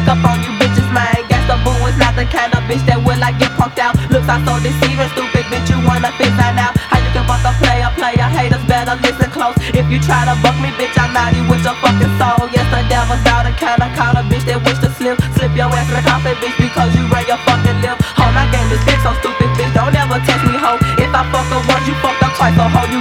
up on you bitches, man. Gangsta boo is not the kind of bitch that will like get punked out. Looks are so deceiving, stupid bitch, you wanna fix that now. How you can fuck a player, haters better listen close. If you try to buck me, bitch, I'm naughty with your fucking soul. Yes, the devil's out of kinda call a bitch that wish to slip your ass in the coffin, bitch, because you ran your fucking lip. Ho, my game is big, so stupid bitch, don't ever test me, ho. If I fuck her once, you fucked up twice, so ho, you